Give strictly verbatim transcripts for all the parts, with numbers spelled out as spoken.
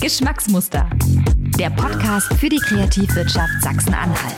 Geschmacksmuster, der Podcast für die Kreativwirtschaft Sachsen-Anhalt.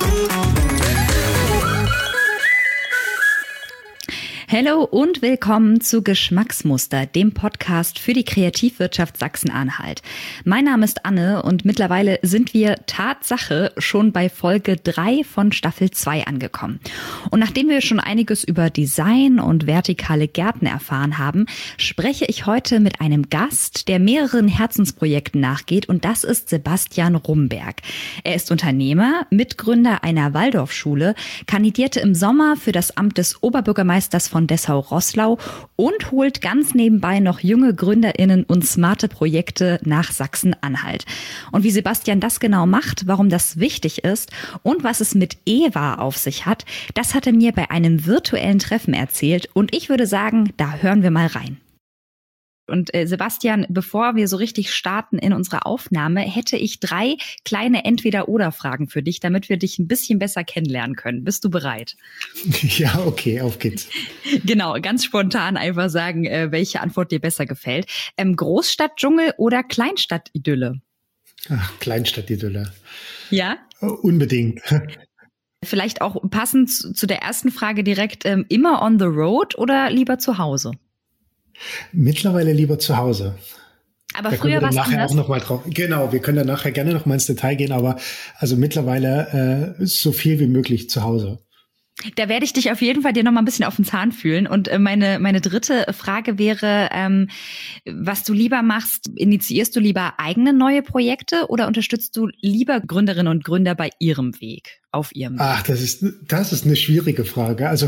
Hallo und willkommen zu Geschmacksmuster, dem Podcast für die Kreativwirtschaft Sachsen-Anhalt. Mein Name ist Anne und mittlerweile sind wir Tatsache schon bei Folge drei von Staffel zwei angekommen. Und nachdem wir schon einiges über Design und vertikale Gärten erfahren haben, spreche ich heute mit einem Gast, der mehreren Herzensprojekten nachgeht, und das ist Sebastian Rumberg. Er ist Unternehmer, Mitgründer einer Waldorfschule, kandidierte im Sommer für das Amt des Oberbürgermeisters von Dessau-Roßlau und holt ganz nebenbei noch junge GründerInnen und smarte Projekte nach Sachsen-Anhalt. Und wie Sebastian das genau macht, warum das wichtig ist und was es mit EWA auf sich hat, das hat er mir bei einem virtuellen Treffen erzählt, und ich würde sagen, da hören wir mal rein. Und äh, Sebastian, bevor wir so richtig starten in unserer Aufnahme, hätte ich drei kleine Entweder-Oder-Fragen für dich, damit wir dich ein bisschen besser kennenlernen können. Bist du bereit? Ja, okay, auf geht's. Genau, ganz spontan einfach sagen, äh, welche Antwort dir besser gefällt. Ähm, Großstadt-Dschungel oder Kleinstadt-Idylle? Ach, Kleinstadt-Idylle. Ja? Unbedingt. Vielleicht auch passend zu der ersten Frage direkt, ähm, immer on the road oder lieber zu Hause? Mittlerweile lieber zu Hause. Aber da früher war es nachher anders. Auch noch mal drauf. Genau, wir können da nachher gerne noch mal ins Detail gehen, aber also mittlerweile äh, so viel wie möglich zu Hause. Da werde ich dich auf jeden Fall dir noch mal ein bisschen auf den Zahn fühlen. Und äh, meine meine dritte Frage wäre, ähm, was du lieber machst. Initiierst du lieber eigene neue Projekte oder unterstützt du lieber Gründerinnen und Gründer bei ihrem Weg, auf ihrem Weg? Ach, das ist das ist eine schwierige Frage. Also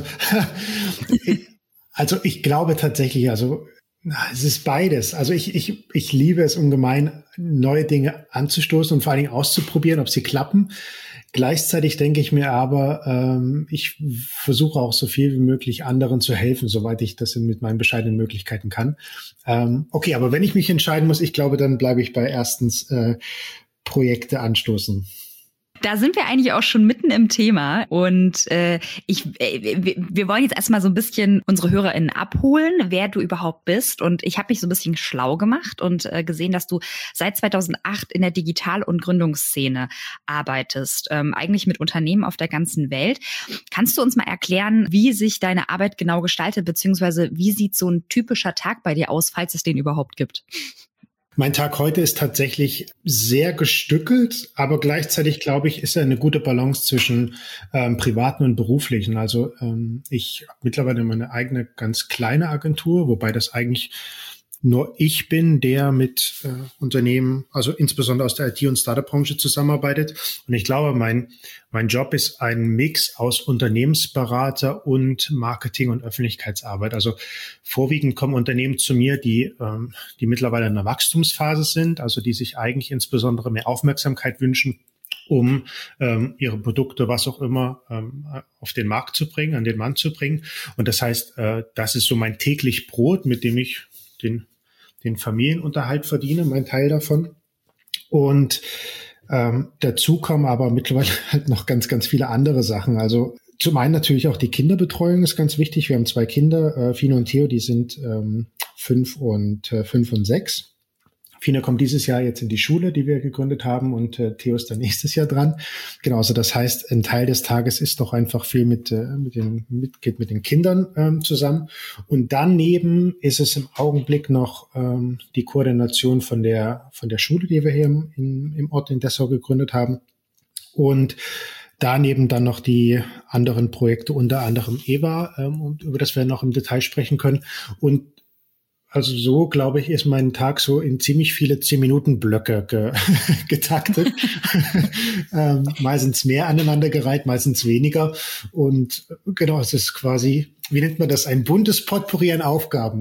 Also ich glaube tatsächlich, also es ist beides. Also ich, ich, ich liebe es ungemein, neue Dinge anzustoßen und vor allen Dingen auszuprobieren, ob sie klappen. Gleichzeitig denke ich mir aber, ähm, ich versuche auch so viel wie möglich anderen zu helfen, soweit ich das mit meinen bescheidenen Möglichkeiten kann. Ähm, okay, aber wenn ich mich entscheiden muss, ich glaube, dann bleibe ich bei erstens äh, Projekte anstoßen. Da sind wir eigentlich auch schon mitten im Thema, und äh, ich, äh, wir wollen jetzt erstmal so ein bisschen unsere HörerInnen abholen, wer du überhaupt bist. Und ich habe mich so ein bisschen schlau gemacht und äh, gesehen, dass du seit zweitausendacht in der Digital- und Gründungsszene arbeitest, ähm, eigentlich mit Unternehmen auf der ganzen Welt. Kannst du uns mal erklären, wie sich deine Arbeit genau gestaltet, beziehungsweise wie sieht so ein typischer Tag bei dir aus, falls es den überhaupt gibt? Mein Tag heute ist tatsächlich sehr gestückelt, aber gleichzeitig, glaube ich, ist er eine gute Balance zwischen ähm, privaten und beruflichen. Also ähm, ich habe mittlerweile meine eigene ganz kleine Agentur, wobei das eigentlich nur ich bin, der mit äh, Unternehmen, also insbesondere aus der I T- und Startup-Branche zusammenarbeitet. Und ich glaube, mein mein Job ist ein Mix aus Unternehmensberater und Marketing- und Öffentlichkeitsarbeit. Also vorwiegend kommen Unternehmen zu mir, die ähm, die mittlerweile in einer Wachstumsphase sind, also die sich eigentlich insbesondere mehr Aufmerksamkeit wünschen, um ähm, ihre Produkte, was auch immer, ähm, auf den Markt zu bringen, an den Mann zu bringen. Und das heißt, äh, das ist so mein täglich Brot, mit dem ich den den Familienunterhalt verdiene, mein Teil davon. Und ähm, dazu kommen aber mittlerweile halt noch ganz, ganz viele andere Sachen. Also zum einen natürlich auch die Kinderbetreuung ist ganz wichtig. Wir haben zwei Kinder, äh, Fino und Theo, die sind ähm, fünf und äh, fünf und sechs. Fino kommt dieses Jahr jetzt in die Schule, die wir gegründet haben, und äh, Theo ist dann nächstes Jahr dran. Genau, also das heißt, ein Teil des Tages ist doch einfach viel mit, äh, mit den, mit, geht mit den Kindern ähm, zusammen. Und daneben ist es im Augenblick noch ähm, die Koordination von der, von der Schule, die wir hier im, in, im Ort in Dessau gegründet haben. Und daneben dann noch die anderen Projekte, unter anderem EWA, ähm, über das wir noch im Detail sprechen können. Und also so, glaube ich, ist mein Tag so in ziemlich viele zehn-Minuten-Blöcke ge getaktet. ähm, meistens mehr aneinandergereiht, meistens weniger. Und genau, es ist quasi, wie nennt man das, ein buntes Potpourri an Aufgaben.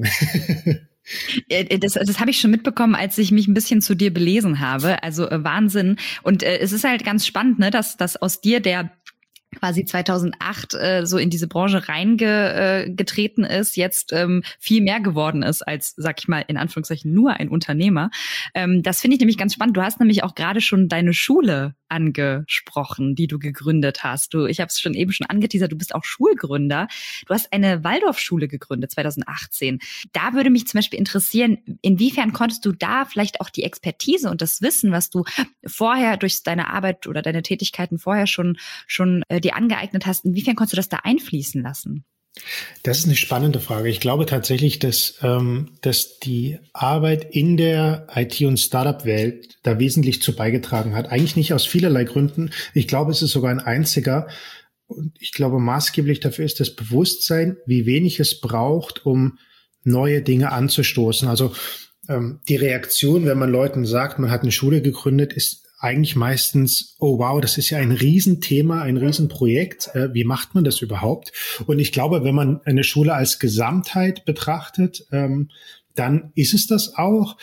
Das, das habe ich schon mitbekommen, als ich mich ein bisschen zu dir belesen habe. Also äh, Wahnsinn. Und äh, es ist halt ganz spannend, ne, dass, dass aus dir der quasi zweitausendacht äh, so in diese Branche reingetreten äh, ist, jetzt ähm, viel mehr geworden ist als, sag ich mal, in Anführungszeichen nur ein Unternehmer. Ähm, das finde ich nämlich ganz spannend. Du hast nämlich auch gerade schon deine Schule angesprochen, die du gegründet hast. Du, ich habe es schon eben schon angeteasert, du bist auch Schulgründer. Du hast eine Waldorfschule gegründet zweitausendachtzehn. Da würde mich zum Beispiel interessieren, inwiefern konntest du da vielleicht auch die Expertise und das Wissen, was du vorher durch deine Arbeit oder deine Tätigkeiten vorher schon schon äh, dir angeeignet hast, inwiefern konntest du das da einfließen lassen? Das ist eine spannende Frage. Ich glaube tatsächlich, dass, ähm, dass die Arbeit in der I T- und Startup-Welt da wesentlich zu beigetragen hat. Eigentlich nicht aus vielerlei Gründen. Ich glaube, es ist sogar ein einziger. Und ich glaube, maßgeblich dafür ist das Bewusstsein, wie wenig es braucht, um neue Dinge anzustoßen. Also ähm, die Reaktion, wenn man Leuten sagt, man hat eine Schule gegründet, ist eigentlich meistens, oh wow, das ist ja ein Riesenthema, ein Riesenprojekt. Äh, wie macht man das überhaupt? Und ich glaube, wenn man eine Schule als Gesamtheit betrachtet, ähm, dann ist es das auch.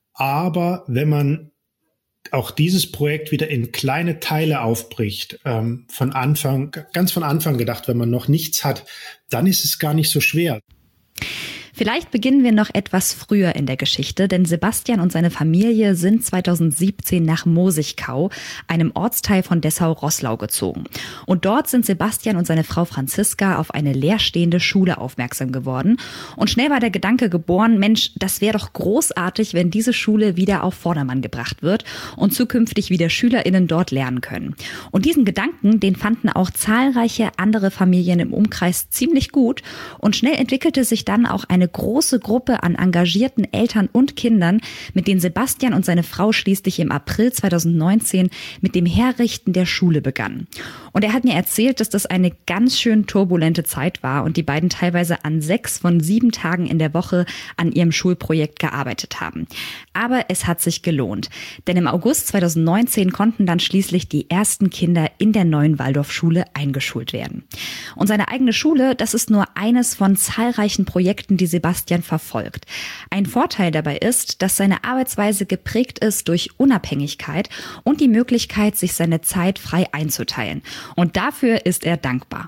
Aber wenn man auch dieses Projekt wieder in kleine Teile aufbricht, ähm, von Anfang, ganz von Anfang gedacht, wenn man noch nichts hat, dann ist es gar nicht so schwer. Vielleicht beginnen wir noch etwas früher in der Geschichte, denn Sebastian und seine Familie sind zweitausendsiebzehn nach Mosigkau, einem Ortsteil von Dessau-Roßlau, gezogen. Und dort sind Sebastian und seine Frau Franziska auf eine leerstehende Schule aufmerksam geworden. Und schnell war der Gedanke geboren, Mensch, das wäre doch großartig, wenn diese Schule wieder auf Vordermann gebracht wird und zukünftig wieder SchülerInnen dort lernen können. Und diesen Gedanken, den fanden auch zahlreiche andere Familien im Umkreis ziemlich gut. Und schnell entwickelte sich dann auch eine Eine große Gruppe an engagierten Eltern und Kindern, mit denen Sebastian und seine Frau schließlich im April zweitausendneunzehn mit dem Herrichten der Schule begannen. Und er hat mir erzählt, dass das eine ganz schön turbulente Zeit war und die beiden teilweise an sechs von sieben Tagen in der Woche an ihrem Schulprojekt gearbeitet haben. Aber es hat sich gelohnt, denn im August zweitausendneunzehn konnten dann schließlich die ersten Kinder in der neuen Waldorfschule eingeschult werden. Und seine eigene Schule, das ist nur eines von zahlreichen Projekten, die Sebastian verfolgt. Ein Vorteil dabei ist, dass seine Arbeitsweise geprägt ist durch Unabhängigkeit und die Möglichkeit, sich seine Zeit frei einzuteilen. Und dafür ist er dankbar.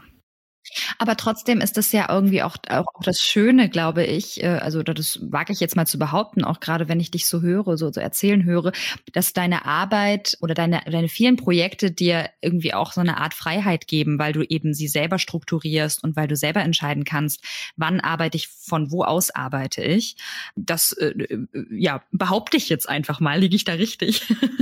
Aber trotzdem ist das ja irgendwie auch, auch, auch das Schöne, glaube ich, also das wage ich jetzt mal zu behaupten, auch gerade wenn ich dich so höre, so, so erzählen höre, dass deine Arbeit oder deine, deine vielen Projekte dir irgendwie auch so eine Art Freiheit geben, weil du eben sie selber strukturierst und weil du selber entscheiden kannst, wann arbeite ich, von wo aus arbeite ich. Das, äh, ja, behaupte ich jetzt einfach mal, liege ich da richtig?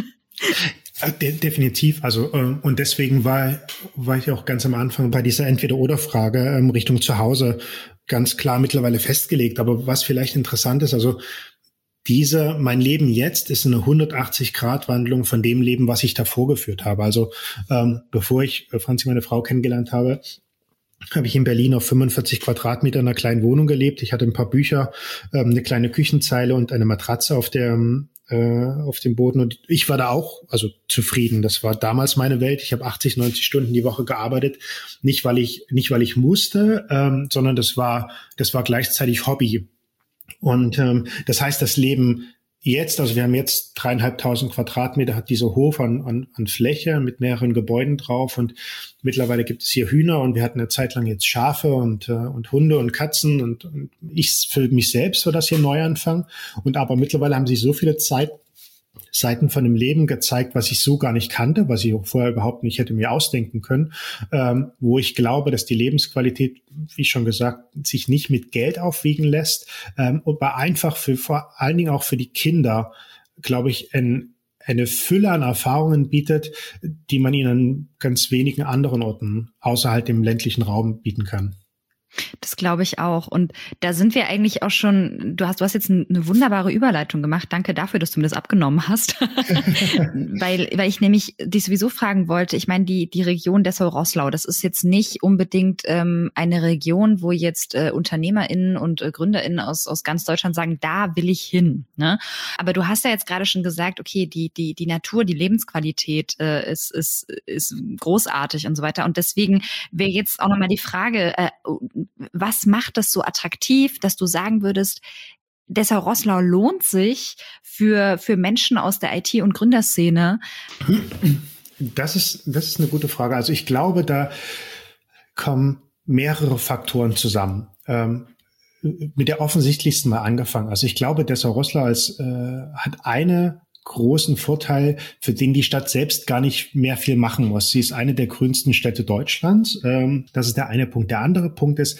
De- definitiv. Also äh, und deswegen war war ich auch ganz am Anfang bei dieser Entweder-oder-Frage ähm, Richtung zu Hause ganz klar mittlerweile festgelegt. Aber was vielleicht interessant ist, also dieser mein Leben jetzt ist eine hundertachtzig-Grad-Wandlung von dem Leben, was ich davor geführt habe. Also ähm, bevor ich äh, Franzi, meine Frau, kennengelernt habe, habe ich in Berlin auf fünfundvierzig Quadratmeter in einer kleinen Wohnung gelebt. Ich hatte ein paar Bücher, ähm, eine kleine Küchenzeile und eine Matratze auf der auf dem Boden, und ich war da auch also zufrieden. Das war damals meine Welt. Ich habe achtzig, neunzig Stunden die Woche gearbeitet, nicht weil ich nicht weil ich musste, ähm, sondern das war das war gleichzeitig Hobby. Und ähm, das heißt, das Leben jetzt, also wir haben jetzt dreieinhalbtausend Quadratmeter, hat dieser Hof an, an, an Fläche mit mehreren Gebäuden drauf, und mittlerweile gibt es hier Hühner, und wir hatten eine Zeit lang jetzt Schafe und, äh, und Hunde und Katzen, und, und ich für mich selbst war das hier Neuanfang. Und aber mittlerweile haben sich so viele Zeit, Seiten von dem Leben gezeigt, was ich so gar nicht kannte, was ich auch vorher überhaupt nicht hätte mir ausdenken können, ähm, wo ich glaube, dass die Lebensqualität, wie schon gesagt, sich nicht mit Geld aufwiegen lässt, ähm, aber einfach für vor allen Dingen auch für die Kinder, glaube ich, ein, eine Fülle an Erfahrungen bietet, die man ihnen an ganz wenigen anderen Orten außerhalb dem ländlichen Raum bieten kann. Das glaube ich auch. Und da sind wir eigentlich auch schon, du hast, du hast jetzt eine wunderbare Überleitung gemacht. Danke dafür, dass du mir das abgenommen hast. weil, weil ich nämlich dich sowieso fragen wollte, ich meine, die, die Region Dessau-Roßlau, das ist jetzt nicht unbedingt ähm, eine Region, wo jetzt äh, UnternehmerInnen und äh, GründerInnen aus, aus ganz Deutschland sagen, da will ich hin. Ne? Aber du hast ja jetzt gerade schon gesagt, okay, die, die, die Natur, die Lebensqualität äh, ist, ist, ist großartig und so weiter. Und deswegen wäre jetzt auch nochmal die Frage, äh, was macht das so attraktiv, dass du sagen würdest, Dessau-Roßlau lohnt sich für, für Menschen aus der I T- und Gründerszene? Das ist, das ist eine gute Frage. Also ich glaube, da kommen mehrere Faktoren zusammen. Ähm, mit der offensichtlichsten mal angefangen. Also ich glaube, Dessau-Roßlau als, äh, hat eine großen Vorteil, für den die Stadt selbst gar nicht mehr viel machen muss. Sie ist eine der grünsten Städte Deutschlands. Ähm, das ist der eine Punkt. Der andere Punkt ist,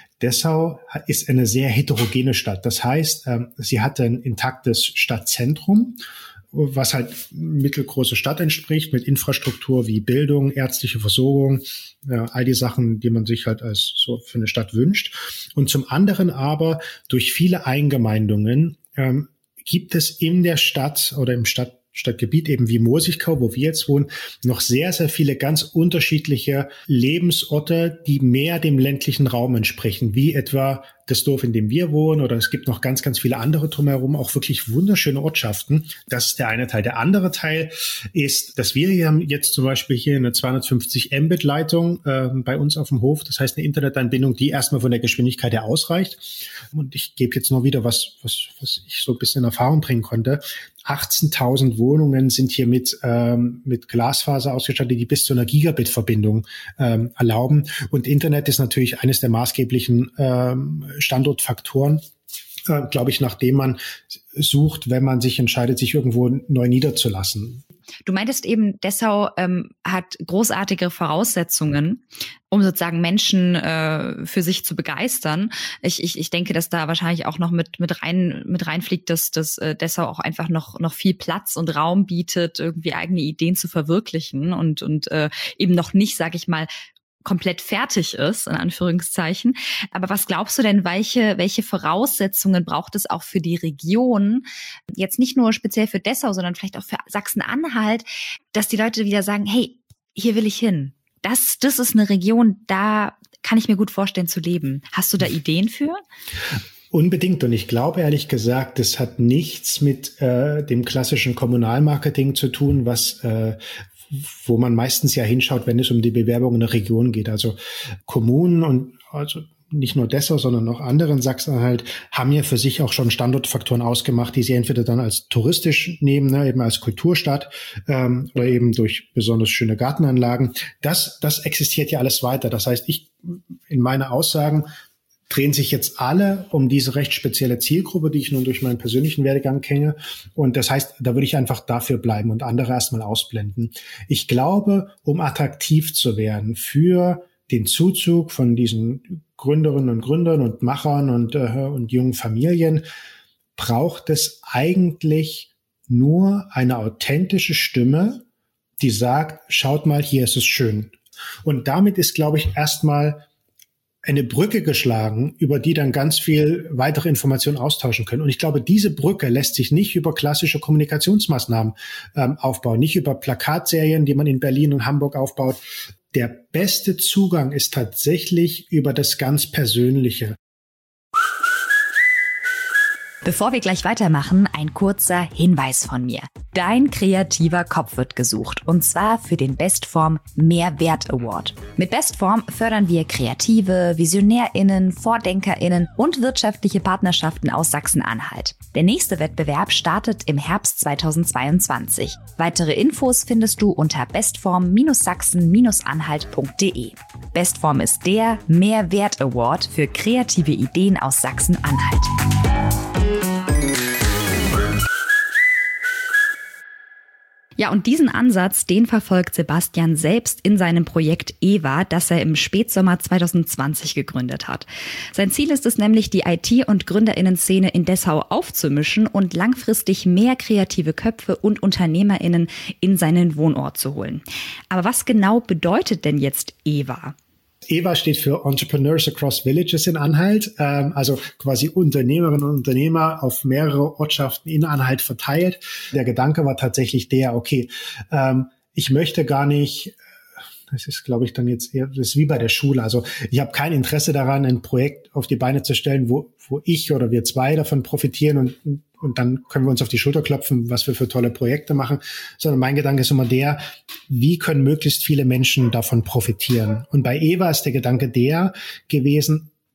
Dessau ist eine sehr heterogene Stadt. Das heißt, ähm, sie hat ein intaktes Stadtzentrum, was halt mittelgroße Stadt entspricht, mit Infrastruktur wie Bildung, ärztliche Versorgung, ja, all die Sachen, die man sich halt als so für eine Stadt wünscht. Und zum anderen aber durch viele Eingemeindungen ähm, gibt es in der Stadt oder im Stadt Stadtgebiet eben wie Mosigkau, wo wir jetzt wohnen, noch sehr, sehr viele ganz unterschiedliche Lebensorte, die mehr dem ländlichen Raum entsprechen, wie etwa das Dorf, in dem wir wohnen, oder es gibt noch ganz, ganz viele andere drumherum, auch wirklich wunderschöne Ortschaften. Das ist der eine Teil. Der andere Teil ist, dass wir hier haben jetzt zum Beispiel hier eine zweihundertfünfzig Mbit-Leitung äh, bei uns auf dem Hof. Das heißt eine Internetanbindung, die erstmal von der Geschwindigkeit her ausreicht. Und ich gebe jetzt noch wieder was, was, was ich so ein bisschen in Erfahrung bringen konnte. achtzehntausend Wohnungen sind hier mit, ähm, mit Glasfaser ausgestattet, die bis zu einer Gigabit-Verbindung ähm, erlauben. Und Internet ist natürlich eines der maßgeblichen ähm, Standortfaktoren, äh, glaube ich, nach dem man sucht, wenn man sich entscheidet, sich irgendwo neu niederzulassen. Du meintest eben, Dessau ähm, hat großartige Voraussetzungen, um sozusagen Menschen äh, für sich zu begeistern. Ich, ich, ich denke, dass da wahrscheinlich auch noch mit mit rein mit reinfliegt, dass, dass äh, Dessau auch einfach noch noch viel Platz und Raum bietet, irgendwie eigene Ideen zu verwirklichen und und äh, eben noch nicht, sage ich mal, komplett fertig ist, in Anführungszeichen. Aber was glaubst du denn, welche, welche Voraussetzungen braucht es auch für die Region, jetzt nicht nur speziell für Dessau, sondern vielleicht auch für Sachsen-Anhalt, dass die Leute wieder sagen, hey, hier will ich hin. Das, das ist eine Region, da kann ich mir gut vorstellen zu leben. Hast du da Ideen für? Unbedingt. Und ich glaube, ehrlich gesagt, das hat nichts mit äh, dem klassischen Kommunalmarketing zu tun, was äh, wo man meistens ja hinschaut, wenn es um die Bewerbung in der Region geht. Also Kommunen und also nicht nur Dessau, sondern auch andere in Sachsen-Anhalt haben ja für sich auch schon Standortfaktoren ausgemacht, die sie entweder dann als touristisch nehmen, ne, eben als Kulturstadt ähm, oder eben durch besonders schöne Gartenanlagen. Das, das existiert ja alles weiter. Das heißt, ich in meinen Aussagen drehen sich jetzt alle um diese recht spezielle Zielgruppe, die ich nun durch meinen persönlichen Werdegang kenne. Und das heißt, da würde ich einfach dafür bleiben und andere erstmal ausblenden. Ich glaube, um attraktiv zu werden für den Zuzug von diesen Gründerinnen und Gründern und Machern und, äh, und jungen Familien, braucht es eigentlich nur eine authentische Stimme, die sagt, schaut mal, hier ist es schön. Und damit ist, glaube ich, erstmal eine Brücke geschlagen, über die dann ganz viel weitere Informationen austauschen können. Und ich glaube, diese Brücke lässt sich nicht über klassische Kommunikationsmaßnahmen ähm, aufbauen, nicht über Plakatserien, die man in Berlin und Hamburg aufbaut. Der beste Zugang ist tatsächlich über das ganz Persönliche. Bevor wir gleich weitermachen, ein kurzer Hinweis von mir. Dein kreativer Kopf wird gesucht, und zwar für den Bestform Mehrwert Award. Mit Bestform fördern wir Kreative, VisionärInnen, VordenkerInnen und wirtschaftliche Partnerschaften aus Sachsen-Anhalt. Der nächste Wettbewerb startet im Herbst zweitausendzweiundzwanzig. Weitere Infos findest du unter bestform Sachsen Anhalt punkt de. Bestform ist der Mehrwert Award für kreative Ideen aus Sachsen-Anhalt. Ja, und diesen Ansatz, den verfolgt Sebastian selbst in seinem Projekt EVA, das er im Spätsommer zweitausendzwanzig gegründet hat. Sein Ziel ist es nämlich, die I T- und GründerInnen-Szene in Dessau aufzumischen und langfristig mehr kreative Köpfe und UnternehmerInnen in seinen Wohnort zu holen. Aber was genau bedeutet denn jetzt EVA? EVA steht für Entrepreneurs Across Villages in Anhalt, ähm, also quasi Unternehmerinnen und Unternehmer auf mehrere Ortschaften in Anhalt verteilt. Der Gedanke war tatsächlich der, okay, ähm, ich möchte gar nicht, das ist, glaube ich, dann jetzt eher, das ist wie bei der Schule. Also ich habe kein Interesse daran, ein Projekt auf die Beine zu stellen, wo, wo ich oder wir zwei davon profitieren und und dann können wir uns auf die Schulter klopfen, was wir für tolle Projekte machen, sondern mein Gedanke ist immer der, wie können möglichst viele Menschen davon profitieren? Und bei EVA ist der Gedanke der gewesen,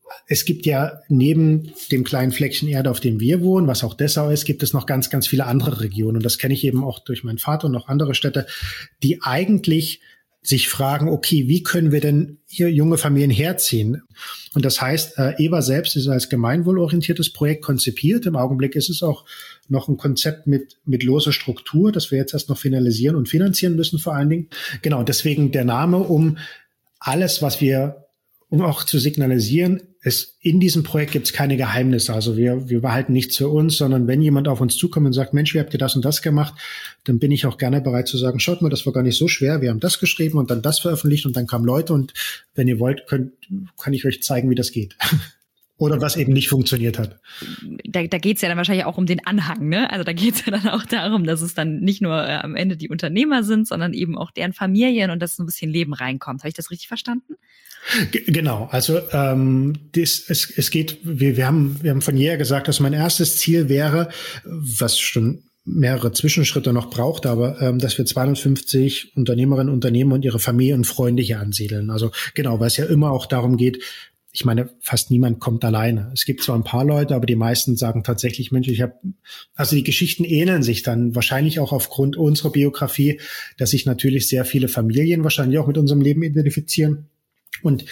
es gibt ja neben dem kleinen Fleckchen Erde, auf dem wir wohnen, was auch Dessau ist, gibt es noch ganz, ganz viele andere Regionen. Und das kenne ich eben auch durch meinen Vater und noch andere Städte, die eigentlich sich fragen, okay, wie können wir denn hier junge Familien herziehen? Und das heißt, äh, E W A selbst ist als gemeinwohlorientiertes Projekt konzipiert. Im Augenblick ist es auch noch ein Konzept mit mit loser Struktur, das wir jetzt erst noch finalisieren und finanzieren müssen vor allen Dingen. Genau, deswegen der Name, um alles, was wir, um auch zu signalisieren, es, in diesem Projekt gibt es keine Geheimnisse. Also wir, wir behalten nichts für uns, sondern wenn jemand auf uns zukommt und sagt, Mensch, wie habt ihr das und das gemacht, dann bin ich auch gerne bereit zu sagen, schaut mal, das war gar nicht so schwer. Wir haben das geschrieben und dann das veröffentlicht und dann kamen Leute und wenn ihr wollt, könnt, kann ich euch zeigen, wie das geht. Oder was eben nicht funktioniert hat. Da, da geht's ja dann wahrscheinlich auch um den Anhang, ne? Also da geht's ja dann auch darum, dass es dann nicht nur äh, am Ende die Unternehmer sind, sondern eben auch deren Familien und dass so ein bisschen Leben reinkommt. Habe ich das richtig verstanden? G- genau. Also ähm, das, es, es geht. Wir, wir haben, wir haben von jeher gesagt, dass mein erstes Ziel wäre, was schon mehrere Zwischenschritte noch braucht, aber ähm, dass wir zweihundertfünfzig Unternehmerinnen, Unternehmer und ihre Familie und Freunde hier ansiedeln. Also genau, weil es ja immer auch darum geht. Ich meine, fast niemand kommt alleine. Es gibt zwar ein paar Leute, aber die meisten sagen tatsächlich, Mensch, ich habe, also die Geschichten ähneln sich dann wahrscheinlich auch aufgrund unserer Biografie, dass sich natürlich sehr viele Familien wahrscheinlich auch mit unserem Leben identifizieren. Und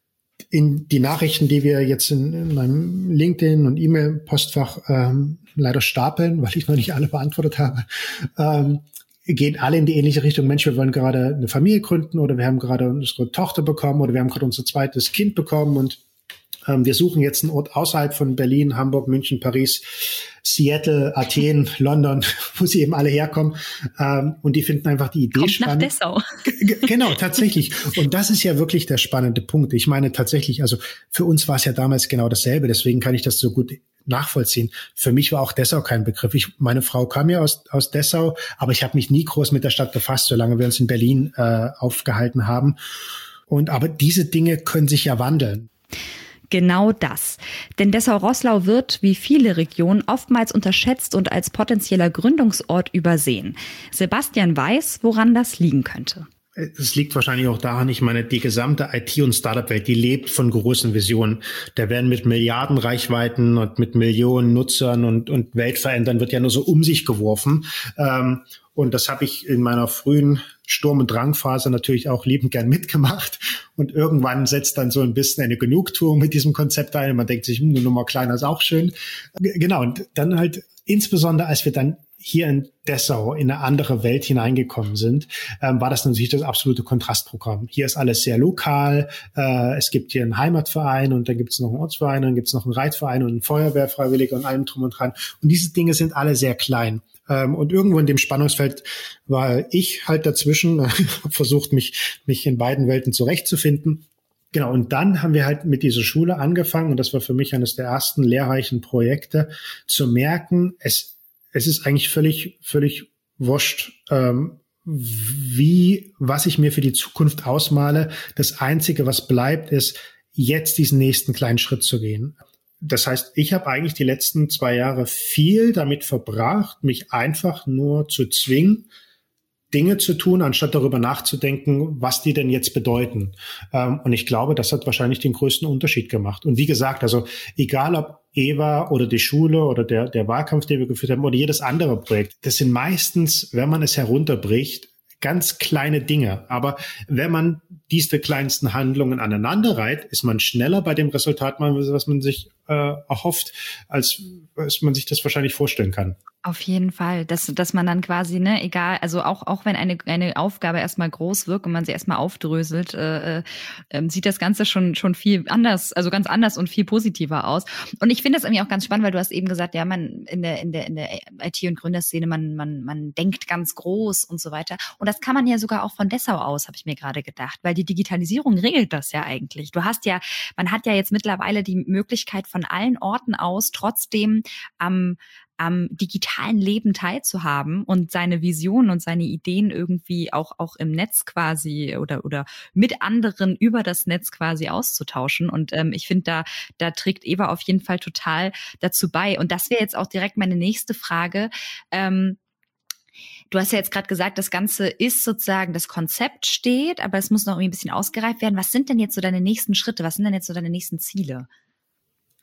in die Nachrichten, die wir jetzt in, in meinem LinkedIn und E-Mail-Postfach ähm, leider stapeln, weil ich noch nicht alle beantwortet habe, ähm, gehen alle in die ähnliche Richtung. Mensch, wir wollen gerade eine Familie gründen oder wir haben gerade unsere Tochter bekommen oder wir haben gerade unser zweites Kind bekommen und ähm, wir suchen jetzt einen Ort außerhalb von Berlin, Hamburg, München, Paris, Seattle, Athen, London, wo sie eben alle herkommen. Ähm, und die finden einfach die Idee Kommt spannend. Nach Dessau. G- genau, tatsächlich. Und das ist ja wirklich der spannende Punkt. Ich meine tatsächlich, also für uns war es ja damals genau dasselbe. Deswegen kann ich das so gut nachvollziehen. Für mich war auch Dessau kein Begriff. Ich, meine Frau kam ja aus, aus Dessau, aber ich habe mich nie groß mit der Stadt befasst, solange wir uns in Berlin äh, aufgehalten haben. Und aber diese Dinge können sich ja wandeln. Genau das. Denn Dessau-Roßlau wird, wie viele Regionen, oftmals unterschätzt und als potenzieller Gründungsort übersehen. Sebastian weiß, woran das liegen könnte. Es liegt wahrscheinlich auch daran, ich meine, die gesamte I T- und Startup-Welt, die lebt von großen Visionen. Da werden mit Milliarden Reichweiten und mit Millionen Nutzern und, und Weltverändern wird ja nur so um sich geworfen. Ähm, und das habe ich in meiner frühen Sturm- und Drangphase natürlich auch liebend gern mitgemacht. Und irgendwann setzt dann so ein bisschen eine Genugtuung mit diesem Konzept ein. Und man denkt sich, eine Nummer kleiner ist auch schön. Genau, und dann halt insbesondere, als wir dann hier in Dessau in eine andere Welt hineingekommen sind, ähm, war das natürlich das absolute Kontrastprogramm. Hier ist alles sehr lokal. Äh, es gibt hier einen Heimatverein und dann gibt es noch einen Ortsverein, dann gibt es noch einen Reitverein und einen Feuerwehrfreiwilliger und allem drum und dran. Und diese Dinge sind alle sehr klein. Ähm, und irgendwo in dem Spannungsfeld war ich halt dazwischen, habe versucht, mich, mich in beiden Welten zurechtzufinden. Genau, und dann haben wir halt mit dieser Schule angefangen, und das war für mich eines der ersten lehrreichen Projekte, zu merken, es Es ist eigentlich völlig, völlig wurscht, ähm, wie, was ich mir für die Zukunft ausmale. Das Einzige, was bleibt, ist, jetzt diesen nächsten kleinen Schritt zu gehen. Das heißt, ich habe eigentlich die letzten zwei Jahre viel damit verbracht, mich einfach nur zu zwingen, Dinge zu tun, anstatt darüber nachzudenken, was die denn jetzt bedeuten. Ähm, und ich glaube, das hat wahrscheinlich den größten Unterschied gemacht. Und wie gesagt, also egal ob E W A oder die Schule oder der, der Wahlkampf, den wir geführt haben, oder jedes andere Projekt, das sind meistens, wenn man es herunterbricht, ganz kleine Dinge. Aber wenn man diese kleinsten Handlungen aneinander reiht, ist man schneller bei dem Resultat, was man sich äh, erhofft, als, als man sich das wahrscheinlich vorstellen kann. Auf jeden Fall, dass dass man dann quasi, ne, egal, also auch auch wenn eine eine Aufgabe erstmal groß wirkt und man sie erstmal aufdröselt, äh, äh, sieht das Ganze schon schon viel anders, also ganz anders und viel positiver aus. Und ich finde das irgendwie auch ganz spannend, weil du hast eben gesagt, ja, man in der in der in der I T- und Gründerszene, man man man denkt ganz groß und so weiter. Und das kann man ja sogar auch von Dessau aus, habe ich mir gerade gedacht, weil die Digitalisierung regelt das ja eigentlich. Du hast ja, man hat ja jetzt mittlerweile die Möglichkeit von allen Orten aus trotzdem am am digitalen Leben teilzuhaben und seine Visionen und seine Ideen irgendwie auch auch im Netz quasi oder oder mit anderen über das Netz quasi auszutauschen. Und ähm, ich finde, da da trägt E W A auf jeden Fall total dazu bei. Und das wäre jetzt auch direkt meine nächste Frage. Ähm, Du hast ja jetzt gerade gesagt, das Ganze ist sozusagen, das Konzept steht, aber es muss noch irgendwie ein bisschen ausgereift werden. Was sind denn jetzt so deine nächsten Schritte? Was sind denn jetzt so deine nächsten Ziele?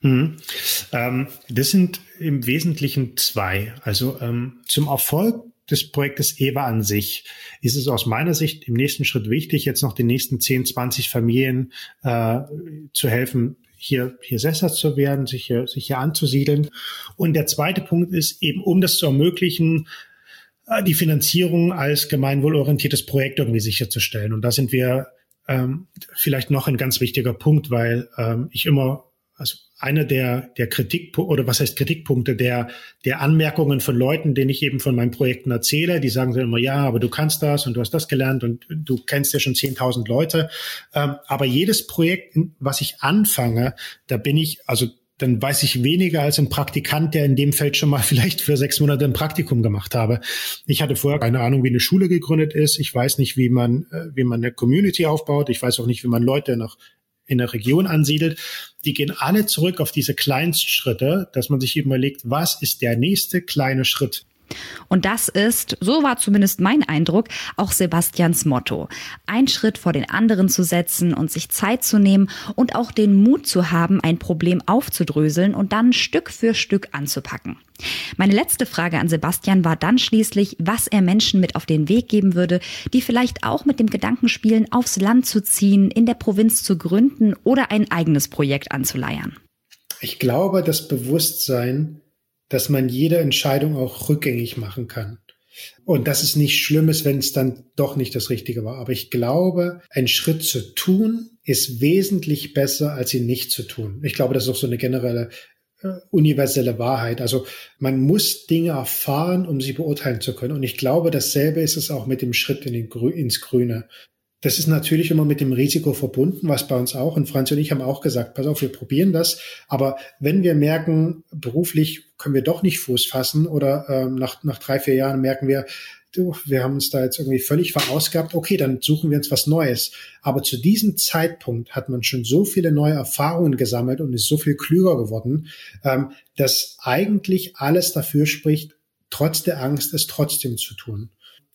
Mhm. Ähm, das sind im Wesentlichen zwei. Also ähm, zum Erfolg des Projektes E W A an sich ist es aus meiner Sicht im nächsten Schritt wichtig, jetzt noch den nächsten zehn, zwanzig Familien äh, zu helfen, hier, hier sesshaft zu werden, sich hier, sich hier anzusiedeln. Und der zweite Punkt ist eben, um das zu ermöglichen, äh, die Finanzierung als gemeinwohlorientiertes Projekt irgendwie sicherzustellen. Und da sind wir ähm, vielleicht noch ein ganz wichtiger Punkt, weil ähm, ich immer, also einer der, der Kritikpunkte, oder was heißt Kritikpunkte, der, der Anmerkungen von Leuten, denen ich eben von meinen Projekten erzähle, die sagen dann immer, ja, aber du kannst das und du hast das gelernt und du kennst ja schon zehntausend Leute. Ähm, aber jedes Projekt, was ich anfange, da bin ich, also dann weiß ich weniger als ein Praktikant, der in dem Feld schon mal vielleicht für sechs Monate ein Praktikum gemacht habe. Ich hatte vorher keine Ahnung, wie eine Schule gegründet ist. Ich weiß nicht, wie man, wie man eine Community aufbaut. Ich weiß auch nicht, wie man Leute nach in der Region ansiedelt. Die gehen alle zurück auf diese Kleinstschritte, dass man sich eben überlegt, was ist der nächste kleine Schritt? Und das ist, so war zumindest mein Eindruck, auch Sebastians Motto. Einen Schritt vor den anderen zu setzen und sich Zeit zu nehmen und auch den Mut zu haben, ein Problem aufzudröseln und dann Stück für Stück anzupacken. Meine letzte Frage an Sebastian war dann schließlich, was er Menschen mit auf den Weg geben würde, die vielleicht auch mit dem Gedanken spielen, aufs Land zu ziehen, in der Provinz zu gründen oder ein eigenes Projekt anzuleiern. Ich glaube, das Bewusstsein, dass man jede Entscheidung auch rückgängig machen kann. Und dass es nicht schlimm ist, wenn es dann doch nicht das Richtige war. Aber ich glaube, einen Schritt zu tun, ist wesentlich besser, als ihn nicht zu tun. Ich glaube, das ist auch so eine generelle äh, universelle Wahrheit. Also man muss Dinge erfahren, um sie beurteilen zu können. Und ich glaube, dasselbe ist es auch mit dem Schritt in den Grü- ins Grüne. Das ist natürlich immer mit dem Risiko verbunden, was bei uns auch. Und Franz und ich haben auch gesagt, pass auf, wir probieren das. Aber wenn wir merken, beruflich können wir doch nicht Fuß fassen oder ähm, nach, nach drei, vier Jahren merken wir, du, wir haben uns da jetzt irgendwie völlig verausgabt, okay, dann suchen wir uns was Neues. Aber zu diesem Zeitpunkt hat man schon so viele neue Erfahrungen gesammelt und ist so viel klüger geworden, ähm, dass eigentlich alles dafür spricht, trotz der Angst, es trotzdem zu tun.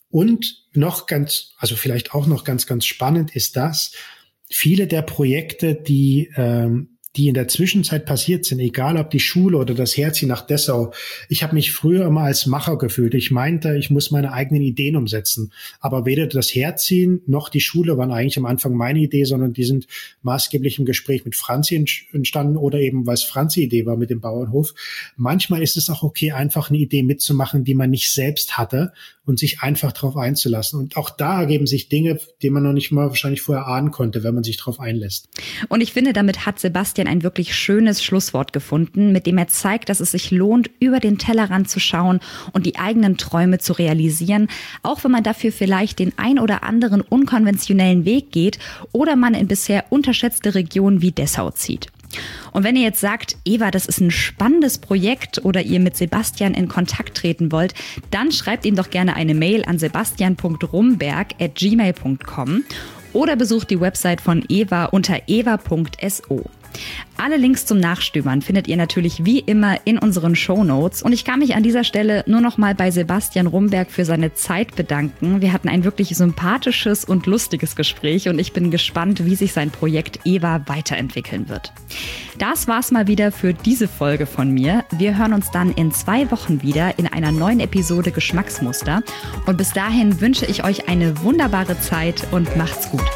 Und noch ganz, also vielleicht auch noch ganz, ganz spannend ist das, viele der Projekte, die, ähm, die in der Zwischenzeit passiert sind, egal ob die Schule oder das Herzchen nach Dessau. Ich habe mich früher immer als Macher gefühlt. Ich meinte, ich muss meine eigenen Ideen umsetzen. Aber weder das Herzchen noch die Schule waren eigentlich am Anfang meine Idee, sondern die sind maßgeblich im Gespräch mit Franzi entstanden oder eben, weil es Franzi Idee war mit dem Bauernhof. Manchmal ist es auch okay, einfach eine Idee mitzumachen, die man nicht selbst hatte und sich einfach darauf einzulassen. Und auch da ergeben sich Dinge, die man noch nicht mal wahrscheinlich vorher ahnen konnte, wenn man sich darauf einlässt. Und ich finde, damit hat Sebastian ein wirklich schönes Schlusswort gefunden, mit dem er zeigt, dass es sich lohnt, über den Tellerrand zu schauen und die eigenen Träume zu realisieren, auch wenn man dafür vielleicht den ein oder anderen unkonventionellen Weg geht oder man in bisher unterschätzte Regionen wie Dessau zieht. Und wenn ihr jetzt sagt, Eva, das ist ein spannendes Projekt oder ihr mit Sebastian in Kontakt treten wollt, dann schreibt ihm doch gerne eine Mail an sebastian punkt rumberg at gmail punkt com oder besucht die Website von Eva unter eva punkt so. Alle Links zum Nachstöbern findet ihr natürlich wie immer in unseren Shownotes und ich kann mich an dieser Stelle nur noch mal bei Sebastian Rumberg für seine Zeit bedanken. Wir hatten ein wirklich sympathisches und lustiges Gespräch und ich bin gespannt, wie sich sein Projekt Eva weiterentwickeln wird. Das war's mal wieder für diese Folge von mir. Wir hören uns dann in zwei Wochen wieder in einer neuen Episode Geschmacksmuster und bis dahin wünsche ich euch eine wunderbare Zeit und macht's gut.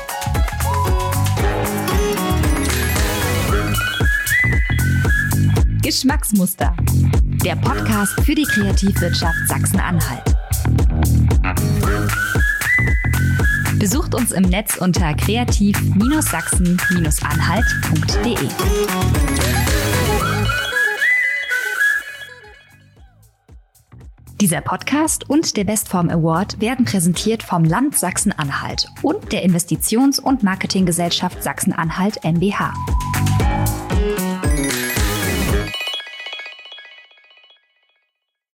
Geschmacksmuster, der Podcast für die Kreativwirtschaft Sachsen-Anhalt. Besucht uns im Netz unter kreativ Sachsen Anhalt punkt de. Dieser Podcast und der Bestform Award werden präsentiert vom Land Sachsen-Anhalt und der Investitions- und Marketinggesellschaft Sachsen-Anhalt M B H.